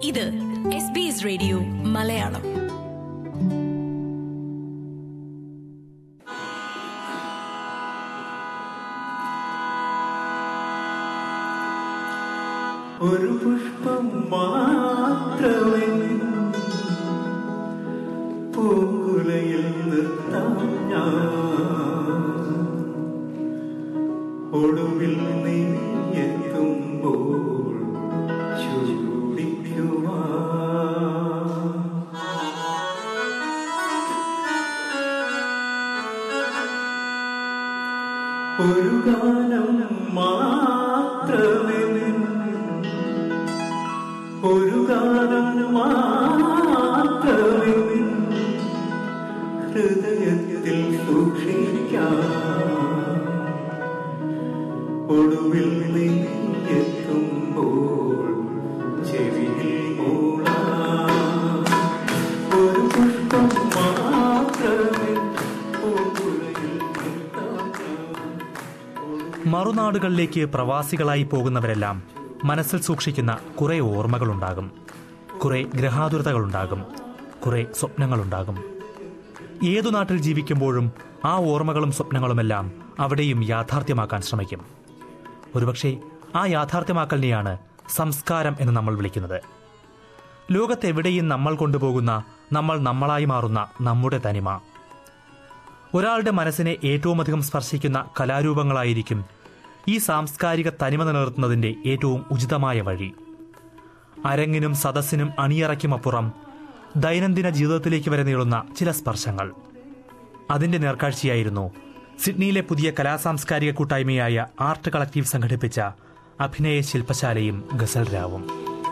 ഇത് SBS radio Malayalam. ഒരു പുഷ്പം മാത്രമേ പൂങ്കുലയിൽ നിർത്താം ഞാൻ, ഒടുവിൽ നീ എത്തുമ്പോൾ ചൂടിക്കുവാൻ. ഒരു ഗാനം മാത്രമേ, ഒരു ഗാനം മാത്രമേ ഹൃദയത്തിൽ സൂക്ഷിക്കാം, ഒടുവിൽ നീ എത്തുമ്പോൾ ചെവിയിൽ മൂളാം. ഒരു പുഷ്പം മാത്രമേ പൂങ്കുലയിൽ നിർത്താം. മറുനാടുകളിലേക്ക് പ്രവാസികളായി പോകുന്നവരെല്ലാം മനസ്സിൽ സൂക്ഷിക്കുന്ന കുറെ ഓർമ്മകളുണ്ടാകും, കുറെ ഗ്രഹാതുരതകളുണ്ടാകും, കുറെ സ്വപ്നങ്ങളുണ്ടാകും. ഏതു നാട്ടിൽ ജീവിക്കുമ്പോഴും ആ ഓർമ്മകളും സ്വപ്നങ്ങളുമെല്ലാം അവിടെയും യാഥാർത്ഥ്യമാക്കാൻ ശ്രമിക്കും. ഒരുപക്ഷെ ആ യാഥാർത്ഥ്യമാക്കലിനെയാണ് സംസ്കാരം എന്ന് നമ്മൾ വിളിക്കുന്നത്. ലോകത്തെവിടെയും നമ്മൾ കൊണ്ടുപോകുന്ന, നമ്മൾ നമ്മളായി മാറുന്ന നമ്മുടെ തനിമ. ഒരാളുടെ മനസ്സിനെ ഏറ്റവുമധികം സ്പർശിക്കുന്ന കലാരൂപങ്ങളായിരിക്കും ഈ സാംസ്കാരിക തനിമ നിലനിർത്തുന്നതിന്റെ ഏറ്റവും ഉചിതമായ വഴി. അരങ്ങിനും സദസ്സിനും അണിയറയ്ക്കുമപ്പുറം ദൈനംദിന ജീവിതത്തിലേക്ക് വരെ നീളുന്ന ചില സ്പർശങ്ങൾ. അതിന്റെ നേർക്കാഴ്ചയായിരുന്നു സിഡ്നിയിലെ പുതിയ കലാസാംസ്കാരിക കൂട്ടായ്മയായ ആർട്ട് കളക്റ്റീവ് സംഘടിപ്പിച്ച അഭിനയ ശില്പശാലയും ഗസൽ രാവും.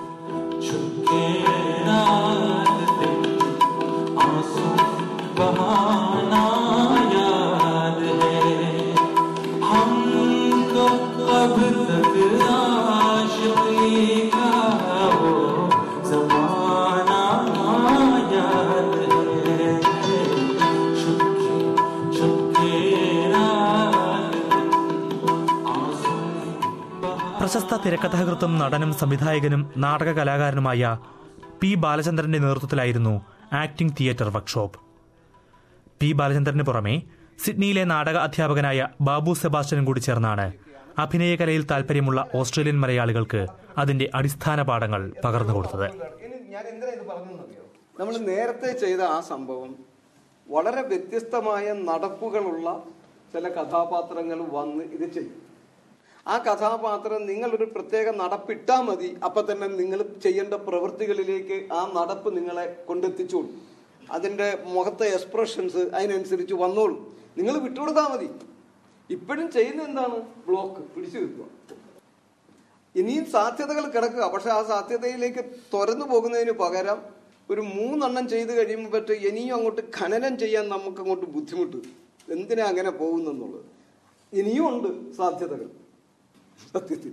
പ്രശസ്ത തിരക്കഥാകൃത്തും നടനും സംവിധായകനും നാടക കലാകാരനുമായ പി ബാലചന്ദ്രന്റെ നേതൃത്വത്തിലായിരുന്നു ആക്ടിംഗ് തിയേറ്റർ വർക്ക്ഷോപ്പ്. പി ബാലചന്ദ്രന് പുറമെ സിഡ്നിയിലെ നാടക അധ്യാപകനായ ബാബു സെബാസ്റ്റ്യനും കൂടി ചേർന്നാണ് അഭിനയകലയിൽ താൽപര്യമുള്ള ഓസ്ട്രേലിയൻ മലയാളികൾക്ക് അതിന്റെ അടിസ്ഥാന പാഠങ്ങൾ പകർന്നു കൊടുത്തത്. നമ്മൾ നേരത്തെ ചെയ്ത ആ സംഭവം വളരെ വ്യത്യസ്തമായ നടപ്പുകളുള്ള ചില കഥാപാത്രങ്ങൾ വന്ന് ഇത് ചെയ്യും. ആ കഥാപാത്രം നിങ്ങളൊരു പ്രത്യേക നടപ്പിട്ടാൽ മതി, അപ്പൊ തന്നെ നിങ്ങൾ ചെയ്യേണ്ട പ്രവൃത്തികളിലേക്ക് ആ നടപ്പ് നിങ്ങളെ കൊണ്ടെത്തിച്ചോളൂ. അതിന്റെ മുഖത്തെ എക്സ്പ്രഷൻസ് അതിനനുസരിച്ച് വന്നോളൂ. നിങ്ങൾ വിട്ടുകൊടുത്താൽ മതി. ഇപ്പോഴും ചെയ്യുന്ന എന്താണ്? ബ്ലോക്ക് പിടിച്ചു വെക്കുക. ഇനിയും സാധ്യതകൾ കിടക്കുക. പക്ഷെ ആ സാധ്യതയിലേക്ക് തുറന്നു പോകുന്നതിന് പകരം ഒരു 3 എണ്ണം ചെയ്ത് കഴിയുമ്പോൾ പറ്റും ഇനിയും അങ്ങോട്ട് ഖനനം ചെയ്യാൻ നമുക്ക് അങ്ങോട്ട് ബുദ്ധിമുട്ട്. എന്തിനാ അങ്ങനെ പോകുന്നെന്നുള്ളത്. ഇനിയും ഉണ്ട് സാധ്യതകൾ. സത്യത്തിൽ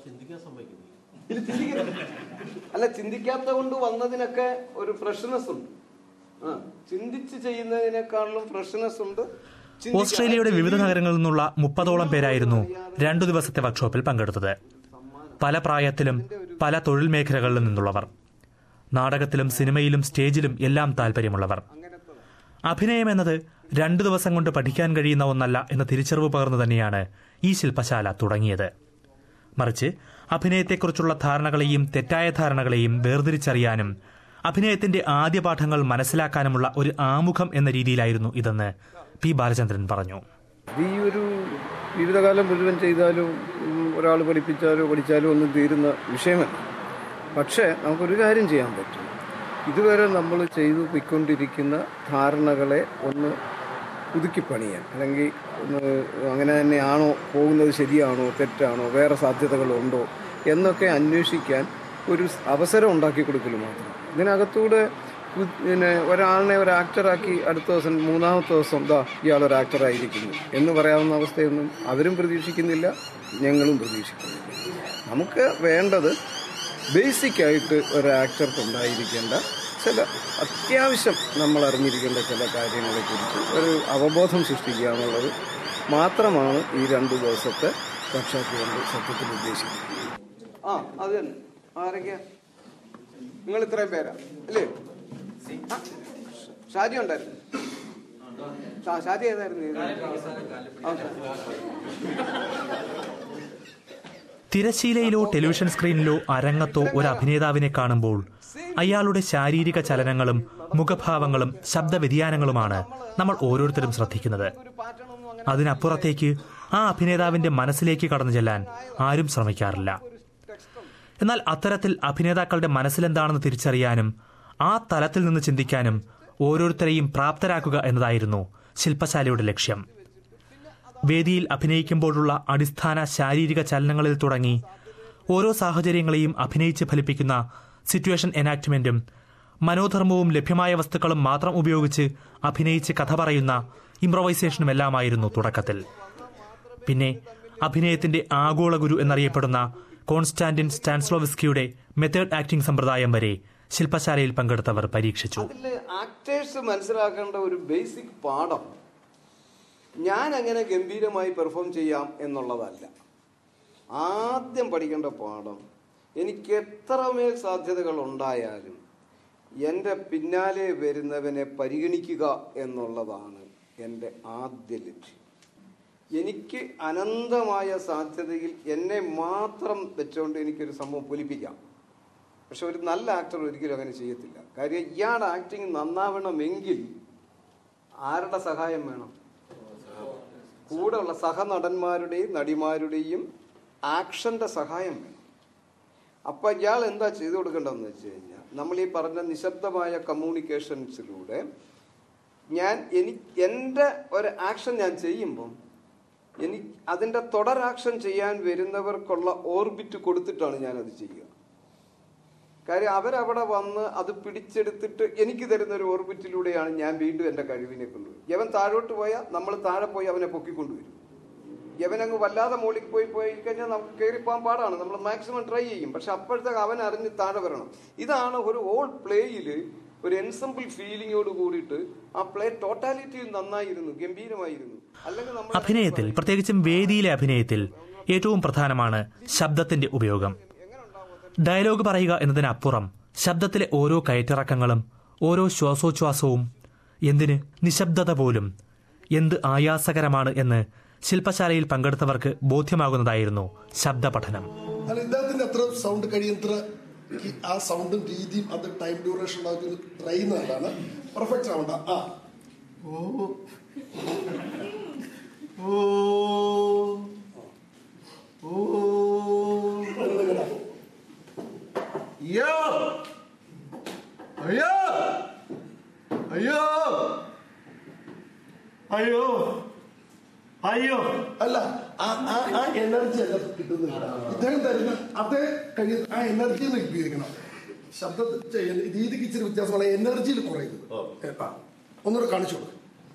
അല്ല, ചിന്തിക്കാത്ത കൊണ്ട് വന്നതിനൊക്കെ ഒരു ഫ്രഷ്നെസ് ഉണ്ട്. ചിന്തിച്ച് ചെയ്യുന്നതിനേക്കാളും ഫ്രഷ്നെസ് ഉണ്ട്. ഓസ്ട്രേലിയയുടെ വിവിധ നഗരങ്ങളിൽ നിന്നുള്ള 30ഓളം പേരായിരുന്നു 2 ദിവസത്തെ വർക്ക്ഷോപ്പിൽ പങ്കെടുത്തത്. പല പ്രായത്തിലും പല തൊഴിൽ മേഖലകളിലും നിന്നുള്ളവർ, നാടകത്തിലും സിനിമയിലും സ്റ്റേജിലും എല്ലാം താല്പര്യമുള്ളവർ. അഭിനയം എന്നത് 2 ദിവസം കൊണ്ട് പഠിക്കാൻ കഴിയുന്ന ഒന്നല്ല എന്ന തിരിച്ചറിവ് പകർന്നു തന്നെയാണ് ഈ ശില്പശാല തുടങ്ങിയത്. മറിച്ച് അഭിനയത്തെക്കുറിച്ചുള്ള ധാരണകളെയും തെറ്റായ ധാരണകളെയും വേർതിരിച്ചറിയാനും അഭിനയത്തിന്റെ ആദ്യ പാഠങ്ങൾ മനസ്സിലാക്കാനുമുള്ള ഒരു ആമുഖം എന്ന രീതിയിലായിരുന്നു ഇതെന്ന് പി ബാലചന്ദ്രൻ പറഞ്ഞു. ഈ ഒരു ജീവിതകാലം മുഴുവൻ ചെയ്താലും ഒരാൾ പഠിച്ചാലോ ഒന്നും തീരുന്ന വിഷയമല്ല. പക്ഷേ നമുക്കൊരു കാര്യം ചെയ്യാൻ പറ്റും. ഇതുവരെ നമ്മൾ ചെയ്തു പോയിക്കൊണ്ടിരിക്കുന്ന ധാരണകളെ ഒന്ന് പുതുക്കിപ്പണിയാൻ, അല്ലെങ്കിൽ അങ്ങനെ തന്നെയാണോ പോകുന്നത്, ശരിയാണോ തെറ്റാണോ, വേറെ സാധ്യതകളുണ്ടോ എന്നൊക്കെ അന്വേഷിക്കാൻ ഒരു അവസരം ഉണ്ടാക്കി കൊടുക്കൽ മാത്രം. ഇതിനകത്തൂടെ ഒരാളിനെ ഒരു ആക്ടറാക്കി അടുത്ത ദിവസം 3-ാമത്തെ ദിവസം ഇയാളൊരു ആക്ടറായിരിക്കുന്നു എന്ന് പറയാവുന്ന അവസ്ഥയൊന്നും അവരും പ്രതീക്ഷിക്കുന്നില്ല, ഞങ്ങളും പ്രതീക്ഷിക്കുന്നില്ല. നമുക്ക് വേണ്ടത് ബേസിക്കായിട്ട് ഒരു ആക്ടർക്ക് ഉണ്ടായിരിക്കേണ്ട ചില അത്യാവശ്യം നമ്മൾ അറിഞ്ഞിരിക്കേണ്ട ചില കാര്യങ്ങളെക്കുറിച്ച് ഒരു അവബോധം സൃഷ്ടിക്കുക എന്നുള്ളത് മാത്രമാണ് ഈ 2 ദിവസത്തെ വർക്ക്ഷോപ്പ് കൊണ്ട് സത്യത്തിൽ ഉദ്ദേശിക്കുന്നത്. അത് തന്നെ. ആരൊക്കെയാ നിങ്ങൾ ഇത്രയും പേരാ അല്ലേ? ഷാജി ഉണ്ടായിരുന്നു. ഷാജി ഏതായിരുന്നു? തിരശ്ശീലയിലോ ടെലിവിഷൻ സ്ക്രീനിലോ അരങ്ങത്തോ ഒരു അഭിനേതാവിനെ കാണുമ്പോൾ അയാളുടെ ശാരീരിക ചലനങ്ങളും മുഖഭാവങ്ങളും ശബ്ദ വ്യതിയാനങ്ങളുമാണ് നമ്മൾ ഓരോരുത്തരും ശ്രദ്ധിക്കുന്നത്. അതിനപ്പുറത്തേക്ക് ആ അഭിനേതാവിന്റെ മനസ്സിലേക്ക് കടന്നു ചെല്ലാൻ ആരും ശ്രമിക്കാറില്ല. എന്നാൽ അത്തരത്തിൽ അഭിനേതാക്കളുടെ മനസ്സിലെന്താണെന്ന് തിരിച്ചറിയാനും ആ തലത്തിൽ നിന്ന് ചിന്തിക്കാനും ഓരോരുത്തരെയും പ്രാപ്തരാക്കുക എന്നതായിരുന്നു ശില്പശാലയുടെ ലക്ഷ്യം. വേദിയിൽ അഭിനയിക്കുമ്പോഴുള്ള അടിസ്ഥാന ശാരീരിക ചലനങ്ങളിൽ തുടങ്ങി ഓരോ സാഹചര്യങ്ങളെയും അഭിനയിച്ച് ഫലിപ്പിക്കുന്ന സിറ്റുവേഷൻ എനാക്ട്മെന്റും മനോധർമ്മവും ലഭ്യമായ വസ്തുക്കളും മാത്രം ഉപയോഗിച്ച് അഭിനയിച്ച് കഥ പറയുന്ന ഇംപ്രൊവൈസേഷനുമെല്ലാമായിരുന്നു തുടക്കത്തിൽ. പിന്നെ അഭിനയത്തിന്റെ ആഗോള ഗുരു എന്നറിയപ്പെടുന്ന കോൺസ്റ്റാന്റിൻ സ്റ്റാൻസ്ലോവിസ്കിയുടെ മെത്തേഡ് ആക്ടിംഗ് സമ്പ്രദായം വരെ ശില്പശാലയിൽ പങ്കെടുത്തവർ പരീക്ഷിച്ചു. ആക്ടേഴ്സ് മനസ്സിലാക്കേണ്ട ഒരു ബേസിക് പാഠം ഞാൻ എങ്ങനെ ഗംഭീരമായി പെർഫോം ചെയ്യാം എന്നുള്ളതല്ല. ആദ്യം പഠിക്കേണ്ട പാഠം എനിക്ക് എത്രമേൽ സാധ്യതകൾ ഉണ്ടായാലും എൻ്റെ പിന്നാലെ വരുന്നവനെ പരിഗണിക്കുക എന്നുള്ളതാണ് എൻ്റെ ആദ്യ ലക്ഷ്യം. എനിക്ക് അനന്തമായ സാധ്യതയിൽ എന്നെ മാത്രം വെച്ചുകൊണ്ട് എനിക്കൊരു സംഭവം പൊലിപ്പിക്കാം. പക്ഷെ ഒരു നല്ല ആക്ടർ ഒരിക്കലും അങ്ങനെ ചെയ്യത്തില്ല. കാര്യം ഇയാളുടെ ആക്ടിങ് നന്നാവണമെങ്കിൽ ആരുടെ സഹായം വേണം? കൂടെയുള്ള സഹനടന്മാരുടെയും നടിമാരുടെയും ആക്ഷന്റെ സഹായം വേണം. അപ്പൊ ഇയാൾ എന്താ ചെയ്തു കൊടുക്കേണ്ടതെന്ന് വെച്ച് കഴിഞ്ഞാൽ, നമ്മൾ ഈ പറഞ്ഞ നിശബ്ദമായ കമ്മ്യൂണിക്കേഷൻസിലൂടെ എൻ്റെ ഒരു ആക്ഷൻ ഞാൻ ചെയ്യുമ്പം അതിൻ്റെ തുടരാക്ഷൻ ചെയ്യാൻ വരുന്നവർക്കുള്ള ഓർബിറ്റ് കൊടുത്തിട്ടാണ് ഞാനത് ചെയ്യുക. കാര്യം അവരവിടെ വന്ന് അത് പിടിച്ചെടുത്തിട്ട് എനിക്ക് തരുന്ന ഒരു ഓർബിറ്റിലൂടെയാണ് ഞാൻ വീണ്ടും എൻ്റെ കഴിവിനെ കൊണ്ടുവരും. യവൻ താഴോട്ട് പോയാൽ നമ്മൾ താഴെ പോയി അവനെ പൊക്കിക്കൊണ്ടുവരും. യവനങ്ങ് വല്ലാതെ മുകളിൽ പോയി കഴിഞ്ഞാൽ നമുക്ക് കയറിപ്പോകാൻ പാടാണ്. നമ്മൾ മാക്സിമം ട്രൈ ചെയ്യും. പക്ഷെ അപ്പോഴത്തേക്ക് അവൻ അറിഞ്ഞ് താഴെ വരണം. ഇതാണ് ഒരു ഓൾ പ്ലേയിൽ ഒരു എൻസംബിൾ ഫീലിങ്ങോട് കൂടിയിട്ട് ആ പ്ലേ ടോട്ടാലിറ്റിയിൽ നന്നായിരുന്നു, ഗംഭീരമായിരുന്നു. അല്ലെങ്കിൽ അഭിനയത്തിൽ, പ്രത്യേകിച്ചും വേദിയിലെ അഭിനയത്തിൽ ഏറ്റവും പ്രധാനമാണ് ശബ്ദത്തിന്റെ ഉപയോഗം. ഡയലോഗ് പറയുക എന്നതിനപ്പുറം ശബ്ദത്തിലെ ഓരോ കയറ്റിറക്കങ്ങളും ഓരോ ശ്വാസോച്ഛ്വാസവും, എന്തിന് നിശബ്ദത പോലും എന്ത് ആയാസകരമാണ് എന്ന് ശില്പശാലയിൽ പങ്കെടുത്തവർക്ക് ബോധ്യമാകുന്നതായിരുന്നു ശബ്ദ പഠനം. ഇദ്ദേഹത്തിന്റെ അത്ര സൗണ്ട് കഴിയുന്നത്ര ആ സൗണ്ടും രീതിയും അത് ടൈം ഡ്യൂറേഷൻ ട്രൈ ചെയ്യുന്നതാണ് പെർഫെക്റ്റ് സൗണ്ട്. ആ ഓ അയ്യോ അയ്യോ അയ്യോ അയ്യോ അയ്യോ അല്ല, ആ എനർജി അല്ല കിട്ടുന്നില്ല. ഇദ്ദേഹം തരുന്ന അതേ കഴിയുന്ന ആ എനർജി ഉപയോഗിക്കണം. ശബ്ദ രീതിക്ക് ഇച്ചിരി വ്യത്യാസമാണ്, എനർജിയിൽ കുറയുന്നത്. ഒന്നുകൂടെ കാണിച്ചു കൊടുക്കും.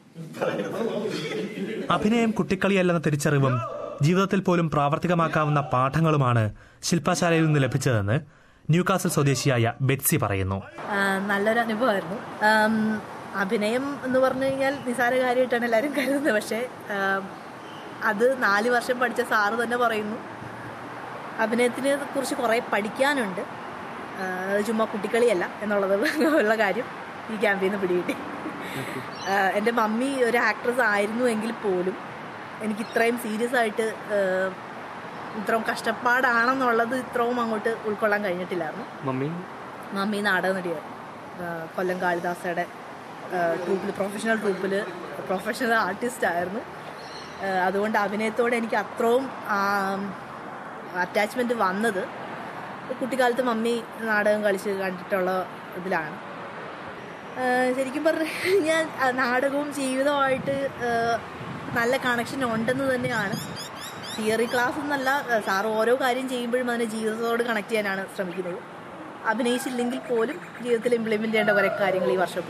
അഭിനയം കുട്ടിക്കളിയല്ലെന്ന തിരിച്ചറിവും ജീവിതത്തിൽ പോലും പ്രാവർത്തികമാക്കാവുന്ന പാഠങ്ങളുമാണ് ശില്പശാലയിൽ നിന്ന് ലഭിച്ചതെന്ന് ന്യൂകാസിൽ സ്വദേശിയായ ബെറ്റ്സി പറയുന്നു. നല്ലൊരു അനുഭവമായിരുന്നു. അഭിനയം എന്ന് പറഞ്ഞു കഴിഞ്ഞാൽ നിസാര കാര്യമായിട്ടാണ് എല്ലാവരും കരുതുന്നത്. പക്ഷേ അത് 4 വർഷം പഠിച്ച സാറ് തന്നെ പറയുന്നു അഭിനയത്തിനെ കുറിച്ച് കുറേ പഠിക്കാനുണ്ട്, ചുമ്മാ കുട്ടിക്കളിയല്ല എന്നുള്ളത് ഉള്ള കാര്യം ഈ ക്യാമ്പിൽ നിന്ന് പിടികിട്ടി. എൻ്റെ മമ്മി ഒരു ആക്ട്രസ് ആയിരുന്നു എങ്കിൽ പോലും എനിക്ക് ഇത്രയും സീരിയസ് ആയിട്ട് ഇത്രയും കഷ്ടപ്പാടാണെന്നുള്ളത് ഇത്രയും അങ്ങോട്ട് ഉൾക്കൊള്ളാൻ കഴിഞ്ഞിട്ടില്ലായിരുന്നു. മമ്മി നാടക നടിയായിരുന്നു. കൊല്ലം കാളിദാസയുടെ ട്രൂപ്പിൽ, പ്രൊഫഷണൽ ട്രൂപ്പിൽ പ്രൊഫഷണൽ ആർട്ടിസ്റ്റ് ആയിരുന്നു. അതുകൊണ്ട് അഭിനയത്തോടെ എനിക്ക് അത്രയും അറ്റാച്ച്മെൻറ്റ് വന്നത് കുട്ടിക്കാലത്ത് മമ്മി നാടകം കളിച്ച് കണ്ടിട്ടുള്ള ഇതിലാണ്. ശരിക്കും പറഞ്ഞു കഴിഞ്ഞാൽ നാടകവും ജീവിതവുമായിട്ട് നല്ല കണക്ഷൻ ഉണ്ടെന്ന് തന്നെയാണ്. തിയറി ക്ലാസ് എന്നല്ല, സാറ് ഓരോ കാര്യം ചെയ്യുമ്പോഴും അതിനെ ജീവിതത്തോട് കണക്ട് ചെയ്യാനാണ് ശ്രമിക്കുന്നത്. അഭിനയിച്ചില്ലെങ്കിൽ പോലും ജീവിതത്തിൽ ഇംപ്ലിമെന്റ് ചെയ്യേണ്ട കുറേ കാര്യങ്ങൾ ഈ വർഷം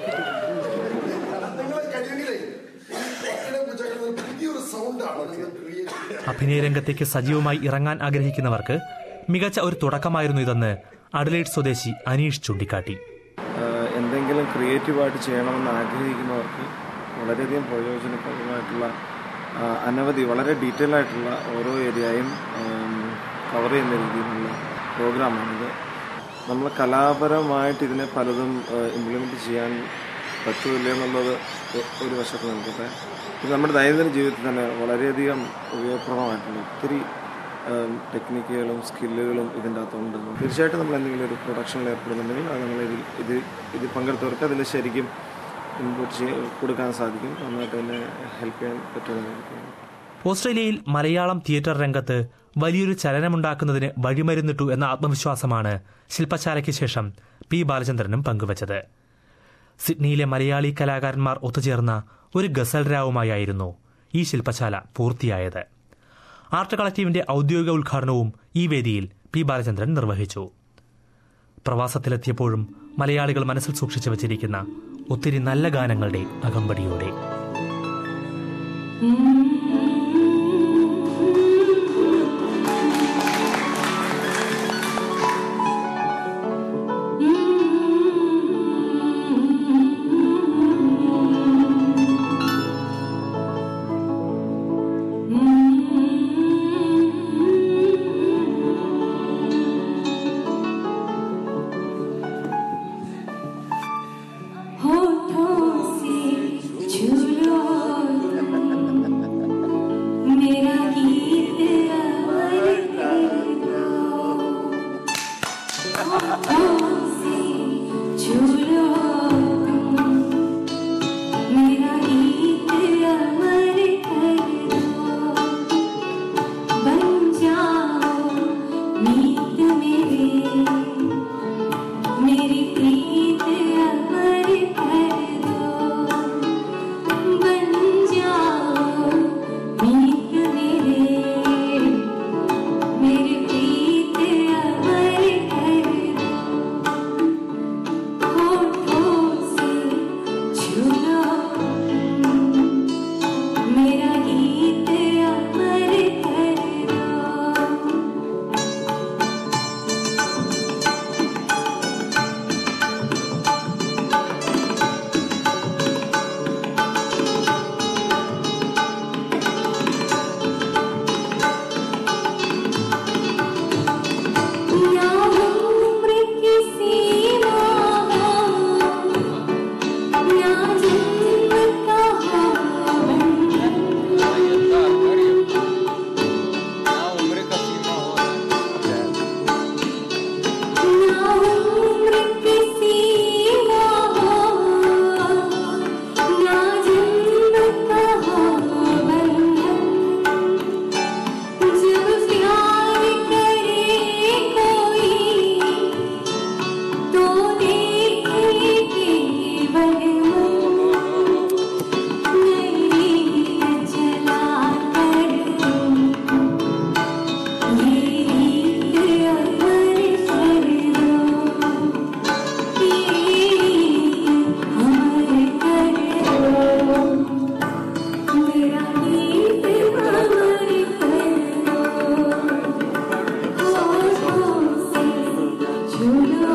അഭിനയ രംഗത്തേക്ക് സജീവമായി ഇറങ്ങാൻ ആഗ്രഹിക്കുന്നവർക്ക് മികച്ച ഒരു തുടക്കമായിരുന്നു ഇതെന്ന് അഡലേഡ് സ്വദേശി അനീഷ് ചൂണ്ടിക്കാട്ടി. എന്തെങ്കിലും ക്രിയേറ്റീവായിട്ട് ചെയ്യണമെന്ന് ആഗ്രഹിക്കുന്നവർക്ക് വളരെയധികം പ്രയോജനപ്രദമായിട്ടുള്ള അനവധി വളരെ ഡീറ്റെയിൽ ആയിട്ടുള്ള ഓരോ ഏരിയയും കവർ ചെയ്യുന്ന രീതിയിലുള്ള പ്രോഗ്രാമാണിത്. നമ്മൾ കലാപരമായിട്ട് ഇതിനെ പലതും ഇംപ്ലിമെൻറ്റ് ചെയ്യാൻ പറ്റുമില്ല എന്നുള്ളത് ഒരു വശത്ത് നിൽക്കട്ടെ. ഇത് നമ്മുടെ ദൈനംദിന ജീവിതത്തിൽ തന്നെ വളരെയധികം ഉപയോഗപ്രദമായിട്ടുള്ള ഒത്തിരി ടെക്നിക്കുകളും സ്കില്ലുകളും ഇതിൻ്റെ അകത്തുണ്ട്. തീർച്ചയായിട്ടും നമ്മൾ എന്തെങ്കിലും ഒരു പ്രൊഡക്ഷനിൽ ഏർപ്പെടുന്നുണ്ടെങ്കിൽ അത് നമ്മൾ ഇതിൽ പങ്കെടുത്തവർക്ക് അതിൽ ശരിക്കും ഇൻപുട്ട് കൊടുക്കാൻ സാധിക്കും, നന്നായിട്ട് തന്നെ ഹെൽപ്പ് ചെയ്യാൻ പറ്റുമെന്ന്. ഓസ്ട്രേലിയയിൽ മലയാളം തിയേറ്റർ രംഗത്ത് വലിയൊരു ചലനമുണ്ടാക്കുന്നതിന് വഴിമരുന്നിട്ടു എന്ന ആത്മവിശ്വാസമാണ് ശില്പശാലയ്ക്ക് ശേഷം പി ബാലചന്ദ്രനും പങ്കുവച്ചത്. സിഡ്നിയിലെ മലയാളി കലാകാരന്മാർ ഒത്തുചേർന്ന ഒരു ഗസൽ രാവുമായിരുന്നു ഈ ശില്പശാല പൂർത്തിയായത്. ആർട്ട് കളക്റ്റീവിന്റെ ഔദ്യോഗിക ഉദ്ഘാടനവും ഈ വേദിയിൽ പി ബാലചന്ദ്രൻ നിർവഹിച്ചു. പ്രവാസത്തിലെത്തിയപ്പോഴും മലയാളികൾ മനസ്സിൽ സൂക്ഷിച്ചു വച്ചിരിക്കുന്ന ഒത്തിരി നല്ല ഗാനങ്ങളുടെ അകമ്പടിയോടെ Juno.